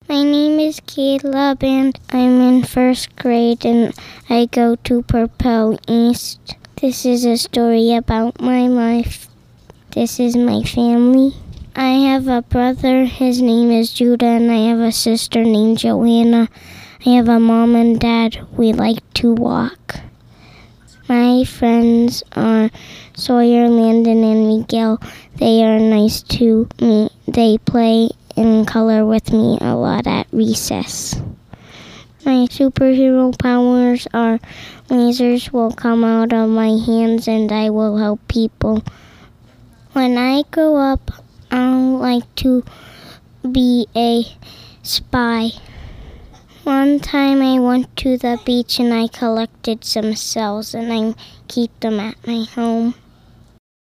My name is Caleb and I'm in first grade and I go to Purpell East. This is a story about my life. This is my family. I have a brother, his name is Judah, and I have a sister named Joanna. I have a mom and dad. We like to walk. My friends are Sawyer, Landon, and Miguel. They are nice to me. They play and color with me a lot at recess. My superhero powers are lasers will come out of my hands and I will help people. When I grow up, I'd like to be a spy. One time I went to the beach and I collected some shells and I keep them at my home.